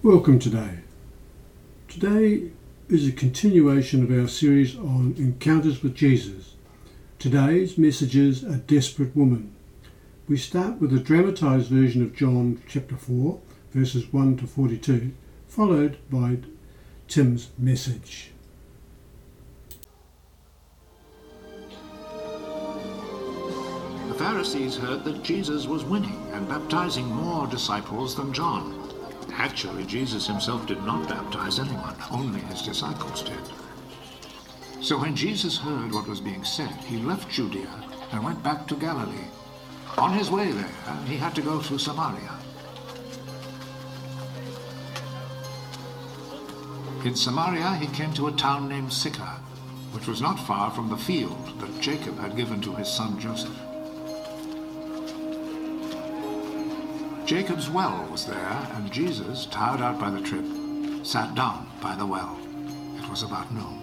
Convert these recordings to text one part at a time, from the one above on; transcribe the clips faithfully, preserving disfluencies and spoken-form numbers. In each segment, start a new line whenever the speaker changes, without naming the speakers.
Welcome today. Today is a continuation of our series on encounters with Jesus. Today's message is A Desperate Woman. We start with a dramatised version of John chapter four, verses one to forty-two, followed by Tim's message.
The Pharisees heard that Jesus was winning and baptizing more disciples than John. Actually, Jesus himself did not baptize anyone, only his disciples did. So when Jesus heard what was being said, he left Judea and went back to Galilee. On his way there, he had to go through Samaria. In Samaria, he came to a town named Sychar, which was not far from the field that Jacob had given to his son Joseph. Jacob's well was there, and Jesus, tired out by the trip, sat down by the well. It was about noon.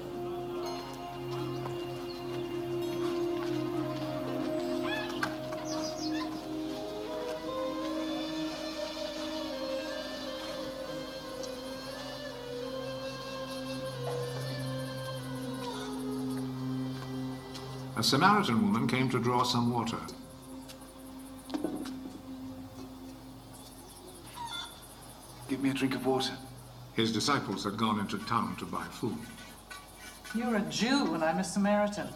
A Samaritan woman came to draw some water.
Give me a drink of water.
His disciples had gone into town to buy food.
You're a Jew and I'm a Samaritan.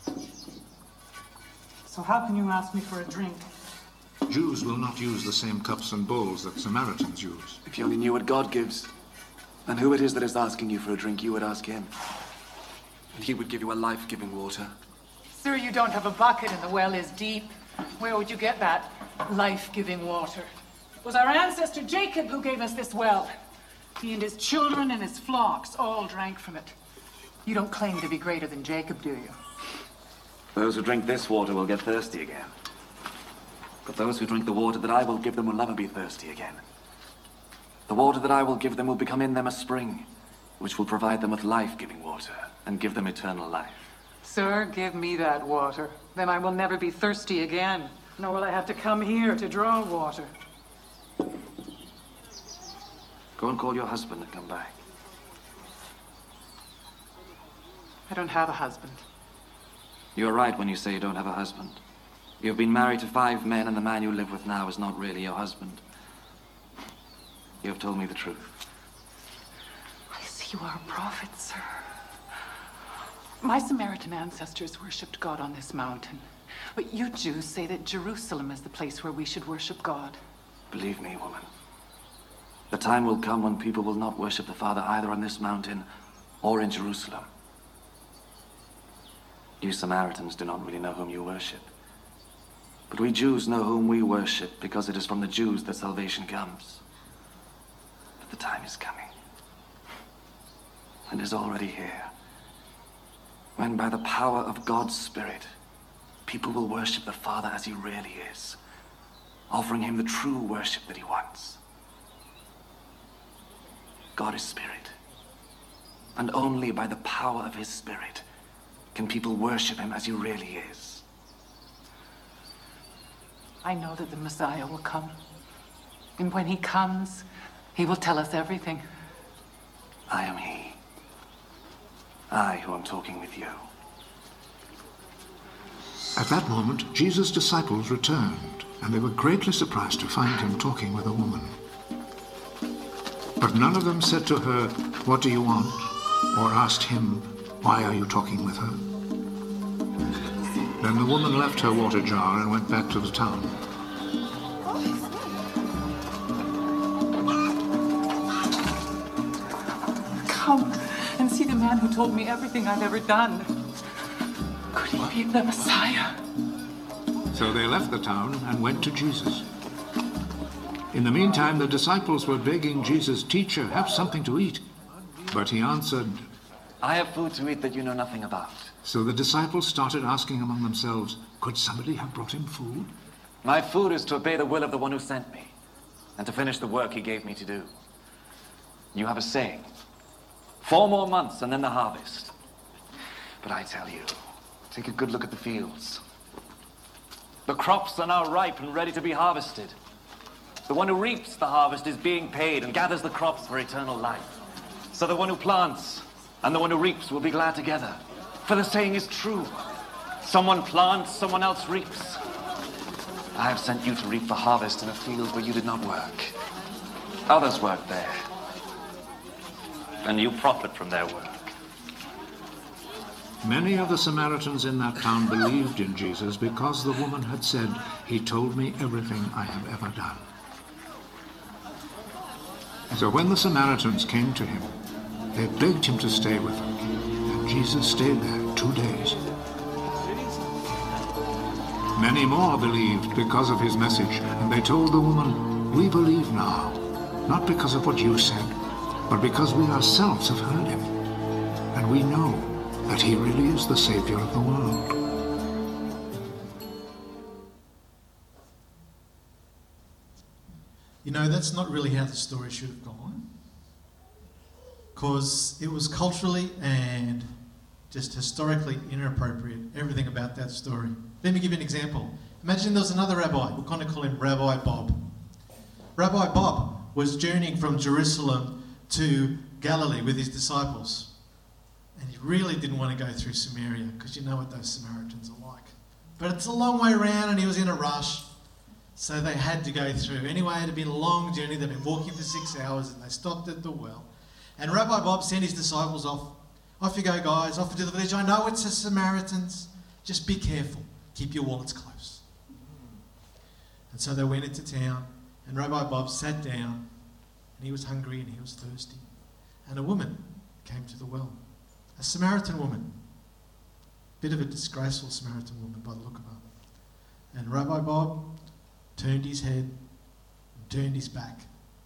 So how can you ask me for a drink?
Jews will not use the same cups and bowls that Samaritans use.
If you only knew what God gives, and who it is that is asking you for a drink, you would ask him. And he would give you a life-giving water.
Sir, you don't have a bucket and the well is deep. Where would you get that life-giving water? It was our ancestor Jacob who gave us this well. He and his children and his flocks all drank from it. You don't claim to be greater than Jacob, do you?
Those who drink this water will get thirsty again. But those who drink the water that I will give them will never be thirsty again. The water that I will give them will become in them a spring, which will provide them with life-giving water and give them eternal life.
Sir, give me that water. Then I will never be thirsty again, nor will I have to come here to draw water.
Go and call your husband and come back.
I don't have a husband.
You're right when you say you don't have a husband. You've been married to five men, and the man you live with now is not really your husband. You have told me the truth.
I see you are a prophet, sir. My Samaritan ancestors worshipped God on this mountain. But you Jews say that Jerusalem is the place where we should worship God.
Believe me, woman. The time will come when people will not worship the Father either on this mountain or in Jerusalem. You Samaritans do not really know whom you worship. But we Jews know whom we worship because it is from the Jews that salvation comes. But the time is coming, and is already here, when by the power of God's Spirit, people will worship the Father as he really is, offering him the true worship that he wants. God is Spirit, and only by the power of his Spirit can people worship him as he really is.
I know that the Messiah will come, and when he comes, he will tell us everything.
I am he. I who am talking with you.
At that moment, Jesus' disciples returned, and they were greatly surprised to find him talking with a woman. But none of them said to her, "What do you want?" or asked him, "Why are you talking with her?" Then the woman left her water jar and went back to the town.
Come and see the man who told me everything I've ever done. Could he be the Messiah?
So they left the town and went to Jesus. In the meantime, the disciples were begging Jesus, "Teacher, have something to eat." But he answered,
I have food to eat that you know nothing about.
So the disciples started asking among themselves, could somebody have brought him food?
My food is to obey the will of the one who sent me, and to finish the work he gave me to do. You have a saying, four more months and then the harvest. But I tell you, take a good look at the fields. The crops are now ripe and ready to be harvested. The one who reaps the harvest is being paid and gathers the crops for eternal life. So the one who plants and the one who reaps will be glad together. For the saying is true. Someone plants, someone else reaps. I have sent you to reap the harvest in a field where you did not work. Others work there, and you profit from their work.
Many of the Samaritans in that town believed in Jesus because the woman had said, "He told me everything I have ever done." So when the Samaritans came to him, they begged him to stay with them, and Jesus stayed there two days. Many more believed because of his message, and they told the woman, "We believe now, not because of what you said, but because we ourselves have heard him, and we know that he really is the Savior of the world."
You know, that's not really how the story should have gone, because it was culturally and just historically inappropriate, everything about that story. Let me give you an example. Imagine there was another rabbi. We'll kind of call him Rabbi Bob. Rabbi Bob was journeying from Jerusalem to Galilee with his disciples. And he really didn't want to go through Samaria, because you know what those Samaritans are like. But it's a long way around and he was in a rush, so they had to go through. Anyway, it had been a long journey. They'd been walking for six hours and they stopped at the well. And Rabbi Bob sent his disciples off. Off you go, guys, off to the village. I know it's the Samaritans. Just be careful. Keep your wallets close. And so they went into town, and Rabbi Bob sat down, and he was hungry and he was thirsty. And a woman came to the well. A Samaritan woman. Bit of a disgraceful Samaritan woman by the look of her. And Rabbi Bob turned his head and turned his back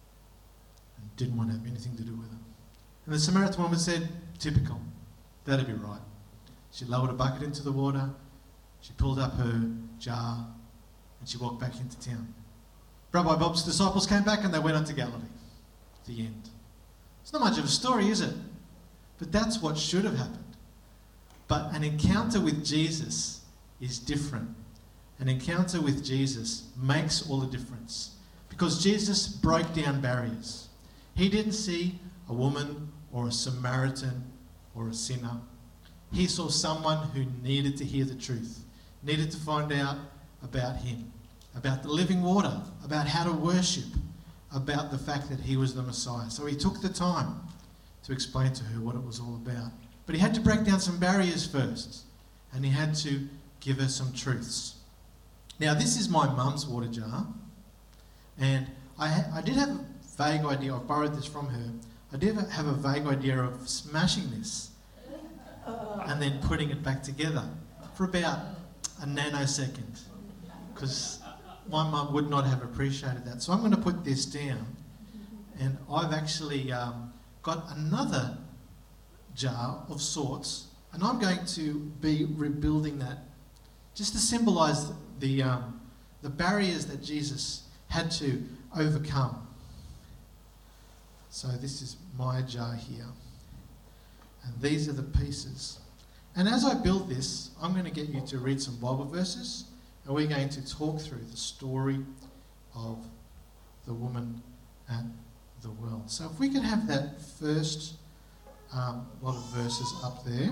and didn't want to have anything to do with her. And the Samaritan woman said, "Typical, that'd be right." She lowered a bucket into the water, she pulled up her jar, and she walked back into town. Rabbi Bob's disciples came back and they went on to Galilee. The end. It's not much of a story, is it? But that's what should have happened. But an encounter with Jesus is different. An encounter with Jesus makes all the difference, because Jesus broke down barriers. He didn't see a woman or a Samaritan or a sinner. He saw someone who needed to hear the truth, needed to find out about him, about the living water, about how to worship, about the fact that he was the Messiah. So he took the time to explain to her what it was all about. But he had to break down some barriers first, and he had to give her some truths. Now, this is my mum's water jar, and I, ha- I did have a vague idea. I borrowed this from her. I did have a vague idea of smashing this and then putting it back together for about a nanosecond, because my mum would not have appreciated that. So I'm going to put this down, and I've actually um, got another jar of sorts, and I'm going to be rebuilding that just to symbolise the, um, the barriers that Jesus had to overcome. So this is my jar here, and these are the pieces. And as I build this, I'm going to get you to read some Bible verses, and we're going to talk through the story of the woman at the well. So if we could have that first um, lot of verses up there.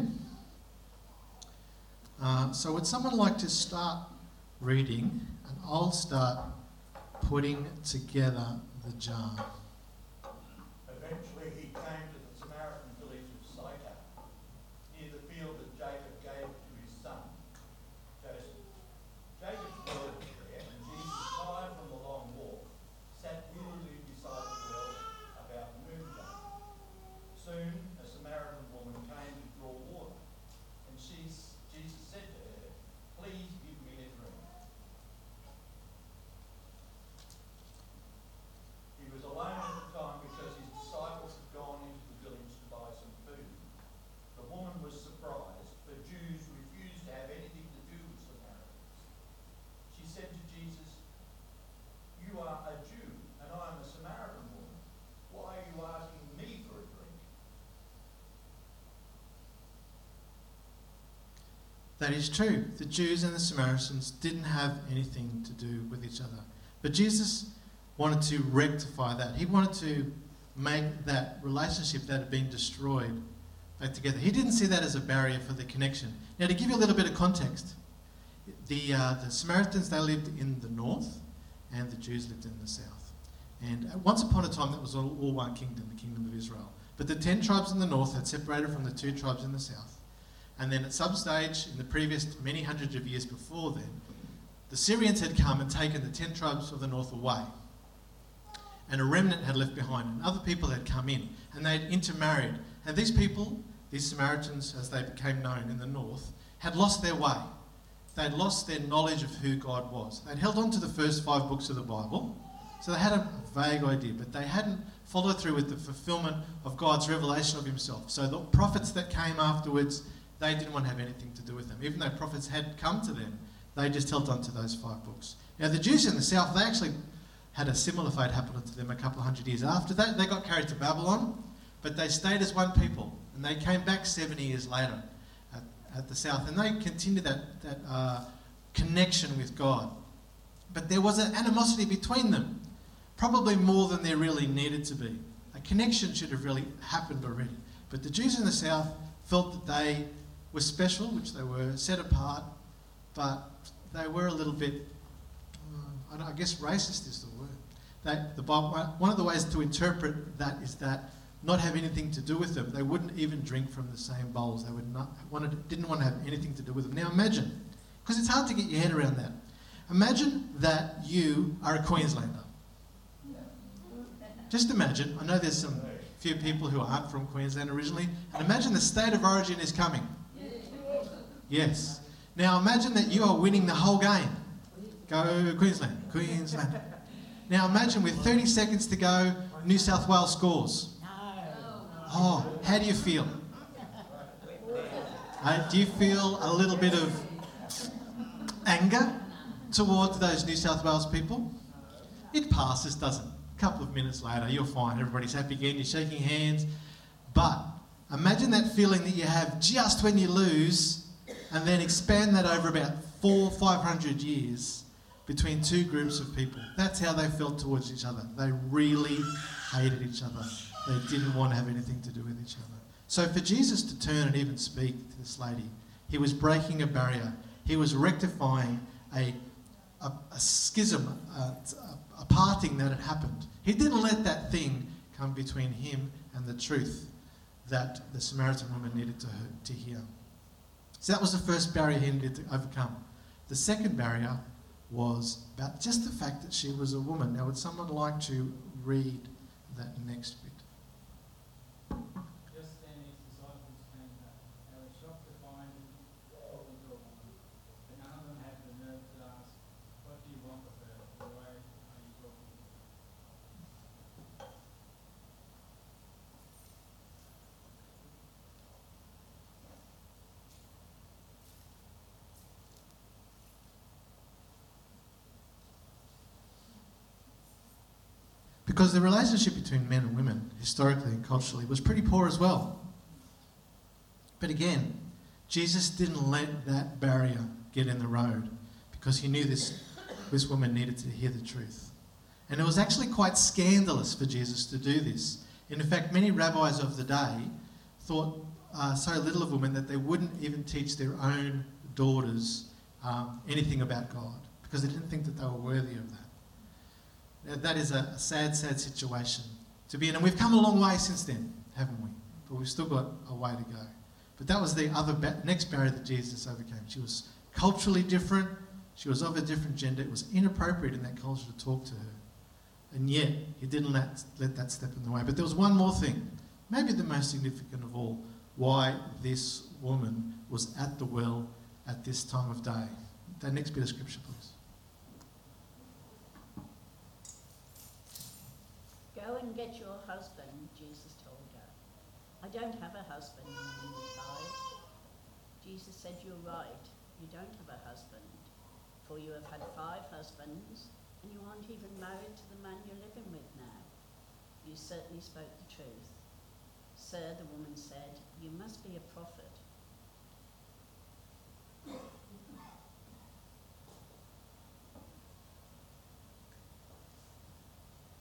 Uh, so would someone like to start reading, and I'll start putting together the jar.
Eventually he came to the Samaritan village of Sychar, near the field that Jacob gave to his son, Joseph. Jacob's well was there, and Jesus, tired from the long walk, sat wearily beside the well about noontime. Soon a Samaritan woman came to draw water, and she, Jesus said to her, "Please give me a drink." He was alone at the time because his disciples had gone into the village to buy some food. The woman was surprised, for Jews refused to have anything to do with Samaritans. She said to Jesus, "You are a Jew, and I am a Samaritan woman. Why are you asking me for a drink?"
That is true. The Jews and the Samaritans didn't have anything to do with each other. But Jesus wanted to rectify that. He wanted to make that relationship that had been destroyed back together. He didn't see that as a barrier for the connection. Now, to give you a little bit of context, the, uh, the Samaritans, they lived in the north, and the Jews lived in the south. And once upon a time, that was all, all one kingdom, the kingdom of Israel. But the ten tribes in the north had separated from the two tribes in the south. And then at some stage, in the previous many hundreds of years before then, the Syrians had come and taken the ten tribes of the north away. And a remnant had left behind, and other people had come in, and they had intermarried. And these people, these Samaritans, as they became known in the north, had lost their way. They'd lost their knowledge of who God was. They'd held on to the first five books of the Bible, so they had a vague idea, but they hadn't followed through with the fulfillment of God's revelation of himself. So the prophets that came afterwards, they didn't want to have anything to do with them. Even though prophets had come to them, they just held on to those five books. Now, the Jews in the south, they actually had a similar fate happen to them a couple of hundred years after that. They got carried to Babylon, but they stayed as one people, and they came back seventy years later at, at the south, and they continued that, that uh, connection with God. But there was an animosity between them, probably more than there really needed to be. A connection should have really happened already. But the Jews in the south felt that they were special, which they were, set apart, but they were a little bit, uh, I guess racist is the word. They, the Bible, one of the ways to interpret that is that not have anything to do with them. They wouldn't even drink from the same bowls. They would not wanted, didn't want to have anything to do with them. Now imagine, because it's hard to get your head around that. Imagine that you are a Queenslander. Just imagine, I know there's some few people who aren't from Queensland originally, and imagine the state of origin is coming. Yes. Now imagine that you are winning the whole game. Go Queensland, Queensland. Now imagine with thirty seconds to go, New South Wales scores. Oh, how do you feel? Uh, do you feel a little bit of anger towards those New South Wales people? It passes, doesn't it? A couple of minutes later, you're fine. Everybody's happy again. You're shaking hands. But imagine that feeling that you have just when you lose, and then expand that over about four, five hundred years between two groups of people. That's how they felt towards each other. They really hated each other. They didn't want to have anything to do with each other. So for Jesus to turn and even speak to this lady, he was breaking a barrier. He was rectifying a, a, a schism, a, a parting that had happened. He didn't let that thing come between him and the truth that the Samaritan woman needed to, to hear. So that was the first barrier he needed to overcome. The second barrier was about just the fact that she was a woman. Now, would someone like to read that next bit?
Just then his disciples came back. They were shocked to find him talking to a woman, but none of them had the nerve to ask, "What do you want with her? Why are you talking to her?"
Because the relationship between men and women, historically and culturally, was pretty poor as well. But again, Jesus didn't let that barrier get in the road because he knew this, this woman needed to hear the truth. And it was actually quite scandalous for Jesus to do this. And in fact, many rabbis of the day thought uh, so little of women that they wouldn't even teach their own daughters um, anything about God because they didn't think that they were worthy of that. Now, that is a, a sad, sad situation to be in. And we've come a long way since then, haven't we? But we've still got a way to go. But that was the other ba- next barrier that Jesus overcame. She was culturally different. She was of a different gender. It was inappropriate in that culture to talk to her. And yet, he didn't let, let that step in the way. But there was one more thing, maybe the most significant of all, why this woman was at the well at this time of day. That next bit of scripture, please.
Go and get your husband, Jesus told her. I don't have a husband, the woman replied. Jesus said, you're right, you don't have a husband, for you have had five husbands, and you aren't even married to the man you're living with now. You certainly spoke the truth. Sir, the woman said, you must be a prophet.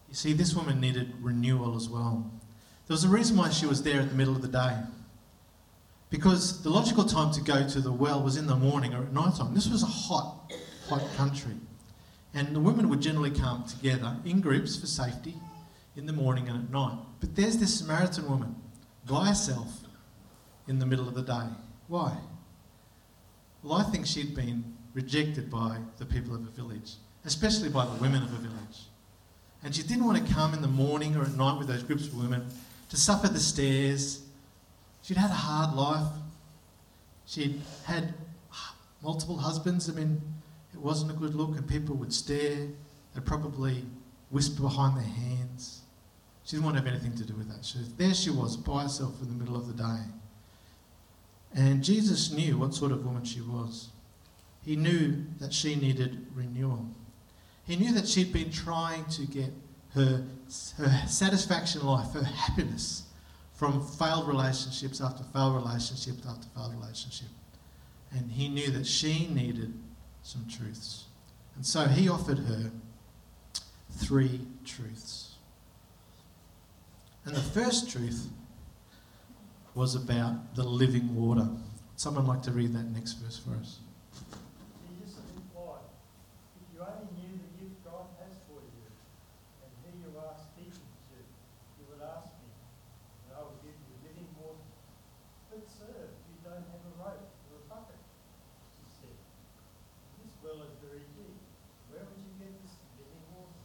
You see, this woman needed renewal as well. There was a reason why she was there at the middle of the day. Because the logical time to go to the well was in the morning or at night time. This was a hot, hot country. And the women would generally come together in groups for safety in the morning and at night. But there's this Samaritan woman by herself in the middle of the day. Why? Well, I think she'd been rejected by the people of a village, especially by the women of a village. And she didn't want to come in the morning or at night with those groups of women to suffer the stares. She'd had a hard life. She'd had multiple husbands. I mean, it wasn't a good look, and people would stare. They'd probably whisper behind their hands. She didn't want to have anything to do with that. So there she was, by herself in the middle of the day. And Jesus knew what sort of woman she was. He knew that she needed renewal. He knew that she'd been trying to get her, her satisfaction life, her happiness, from failed relationships after failed relationships after failed relationship. And he knew that she needed some truths. And so he offered her three truths. And the first truth was about the living water. Someone like to read that next verse for us.
Jesus replied, if you only knew the gift God has for you, and who you are speaking to, you would ask me, and I will give you living water. But sir, you don't have a rope or a bucket, she said. This well is very deep. Where would you get this living water?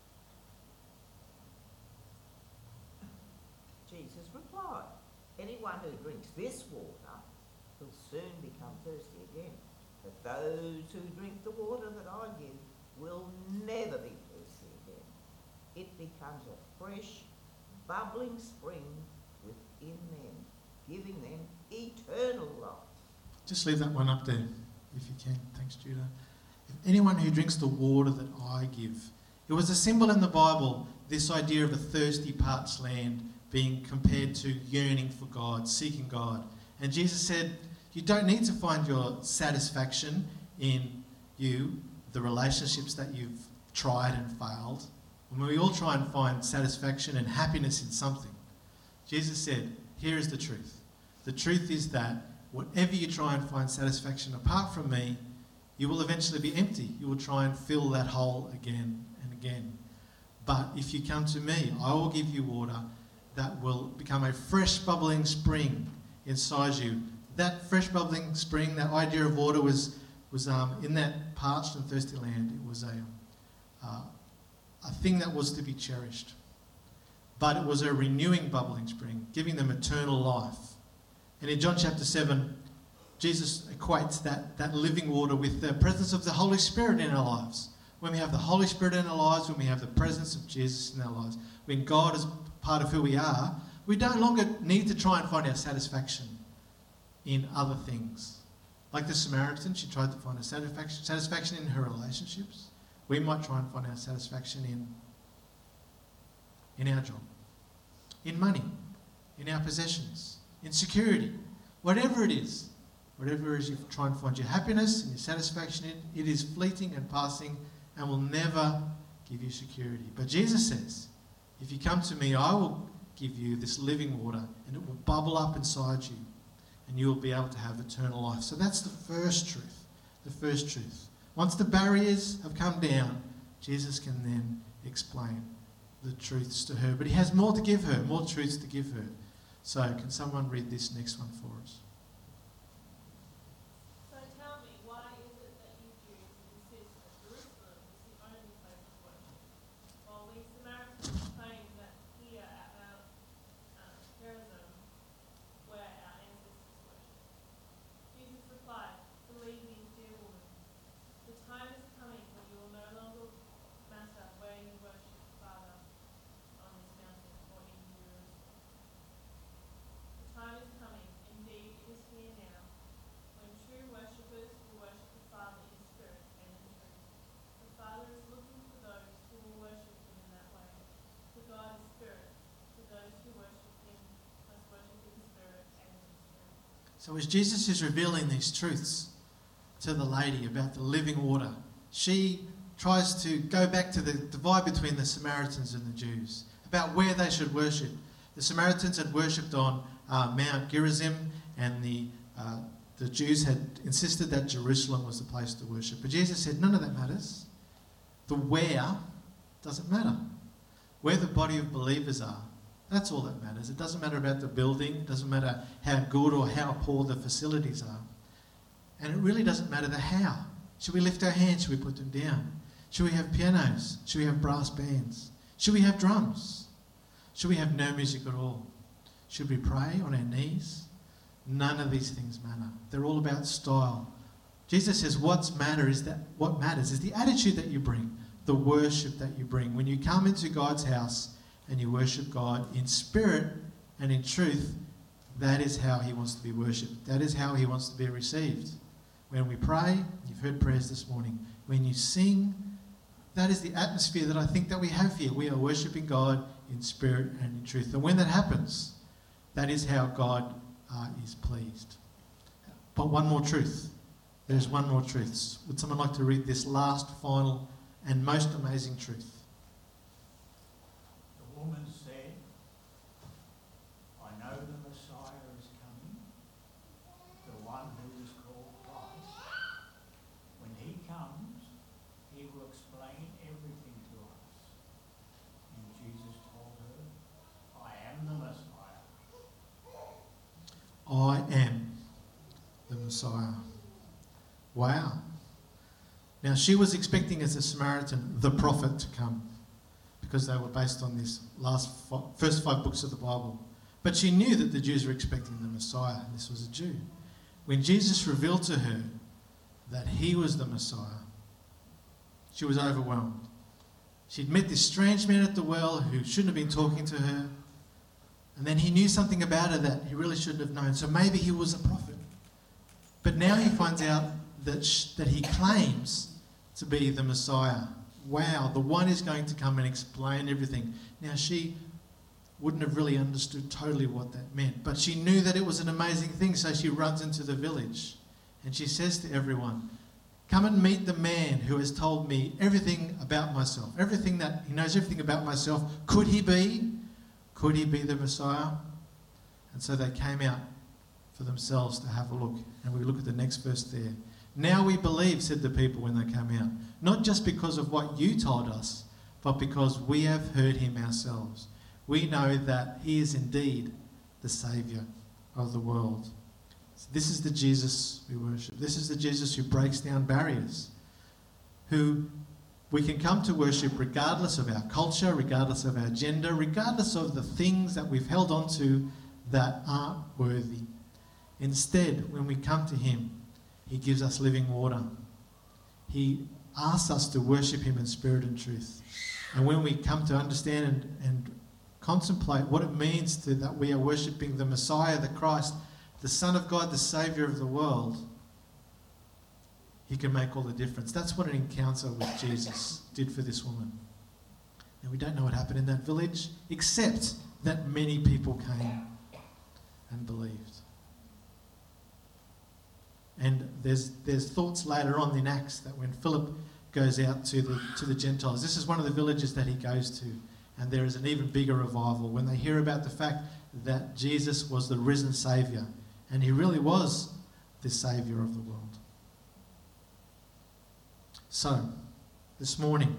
Jesus replied, anyone who drinks this water will soon become thirsty again. But those who drink the water that I give will never be thirsty again. It becomes a fresh, bubbling spring within them, giving them eternal life.
Just leave that one up there, if you can. Thanks, Judah. Anyone who drinks the water that I give. It was a symbol in the Bible, this idea of a thirsty, parched land being compared to yearning for God, seeking God. And Jesus said, you don't need to find your satisfaction in you, the relationships that you've tried and failed. When we all try and find satisfaction and happiness in something, Jesus said, here is the truth. The truth is that whatever you try and find satisfaction apart from me, you will eventually be empty. You will try and fill that hole again and again. But if you come to me, I will give you water that will become a fresh bubbling spring inside you. That fresh bubbling spring, that idea of water was was um, in that parched and thirsty land. It was a uh, a thing that was to be cherished. But it was a renewing bubbling spring, giving them eternal life. And in John chapter seven, Jesus equates that, that living water with the presence of the Holy Spirit in our lives. When we have the Holy Spirit in our lives, when we have the presence of Jesus in our lives, when God is part of who we are, we don't longer need to try and find our satisfaction in other things. Like the Samaritan, she tried to find her satisfaction, satisfaction in her relationships. We might try and find our satisfaction in, in our job, in money, in our possessions, in security, whatever it is. Whatever it is you try and find your happiness and your satisfaction in, it is fleeting and passing and will never give you security. But Jesus says, if you come to me, I will give you this living water and it will bubble up inside you and you will be able to have eternal life. So that's the first truth. The first truth. Once the barriers have come down, Jesus can then explain the truths to her. But he has more to give her, more truths to give her. So can someone read this next one for us?
So tell me, why is it that you Jews insist that Jerusalem is the only place of worship, while we Samaritans claim that here at Mount um, Gerizim, where our ancestors worshipped? Jesus replied, believe me, dear woman, the time is coming when you will no longer matter where you worship the Father, on this mountain or in Jerusalem. The time is coming, indeed it is here now, when true worshippers will worship the Father in spirit and in truth. The Father is looking for those who will worship him in that way. For God is spirit, so those who worship him must worship in spirit and in truth.
So as Jesus is revealing these truths to the lady about the living water, she tries to go back to the divide between the Samaritans and the Jews, about where they should worship. The Samaritans had worshipped on uh, Mount Gerizim, and the uh, the Jews had insisted that Jerusalem was the place to worship. But Jesus said, none of that matters. The where doesn't matter. Where the body of believers are, that's all that matters. It doesn't matter about the building. It doesn't matter how good or how poor the facilities are. And it really doesn't matter the how. Should we lift our hands? Should we put them down? Should we have pianos? Should we have brass bands? Should we have drums? Should we have no music at all? Should we pray on our knees? None of these things matter. They're all about style. Jesus says what's matter is that what matters is the attitude that you bring, the worship that you bring. When you come into God's house and you worship God in spirit and in truth, that is how he wants to be worshipped. That is how he wants to be received. When we pray, you've heard prayers this morning. When you sing, that is the atmosphere that I think that we have here. We are worshipping God in spirit and in truth. And when that happens, that is how God uh, is pleased. But one more truth. There's one more truth. Would someone like to read this last, final, and most amazing truth?
The woman said, I know the Messiah is coming, the one who is called Christ. When he comes, he will explain everything to us. And Jesus told her, I am the Messiah.
I am the Messiah. Wow. Now, she was expecting as a Samaritan the prophet to come, because they were based on this last five, first five books of the Bible. But she knew that the Jews were expecting the Messiah, and this was a Jew. When Jesus revealed to her that he was the Messiah, she was overwhelmed. She'd met this strange man at the well who shouldn't have been talking to her, and then he knew something about her that he really shouldn't have known. So maybe he was a prophet. But now he finds out that sh- that he claims to be the Messiah. Wow, the one is going to come and explain everything. Now, she wouldn't have really understood totally what that meant, but she knew that it was an amazing thing, so she runs into the village and she says to everyone, come and meet the man who has told me everything about myself, everything that he knows everything about myself. Could he be? Could he be the Messiah? And so they came out for themselves to have a look. And we look at the next verse there. Now we believe, said the people when they came out, not just because of what you told us, but because we have heard him ourselves. We know that he is indeed the Saviour of the world. So this is the Jesus we worship. This is the Jesus who breaks down barriers, who we can come to worship regardless of our culture, regardless of our gender, regardless of the things that we've held on to that aren't worthy. Instead, when we come to him, he gives us living water. He asks us to worship him in spirit and truth. And when we come to understand and, and contemplate what it means to, that we are worshipping the Messiah, the Christ, the Son of God, the Saviour of the world, he can make all the difference. That's what an encounter with Jesus did for this woman. And we don't know what happened in that village, except that many people came and believed. And there's there's thoughts later on in Acts that when Philip goes out to the to the Gentiles, this is one of the villages that he goes to, and there is an even bigger revival when they hear about the fact that Jesus was the risen Saviour, and he really was the Saviour of the world. So, this morning,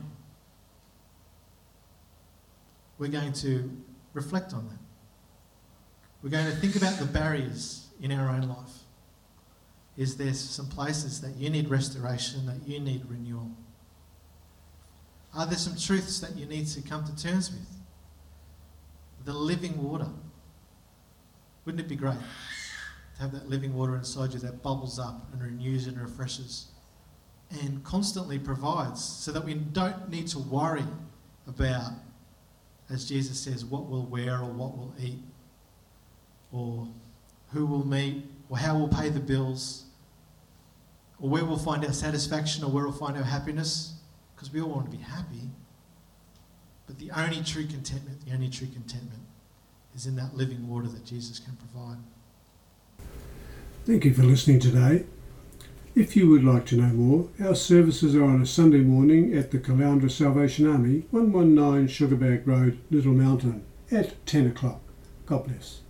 we're going to reflect on that. We're going to think about the barriers in our own life. Is there some places that you need restoration, that you need renewal? Are there some truths that you need to come to terms with? The living water. Wouldn't it be great to have that living water inside you that bubbles up and renews and refreshes and constantly provides, so that we don't need to worry about, as Jesus says, what we'll wear or what we'll eat, or who we'll meet, or how we'll pay the bills, or where we'll find our satisfaction, or where we'll find our happiness, because we all want to be happy. But the only true contentment, the only true contentment is in that living water that Jesus can provide.
Thank you for listening today. If you would like to know more, our services are on a Sunday morning at the Caloundra Salvation Army, one one nine Sugarbag Road, Little Mountain, at ten o'clock. God bless.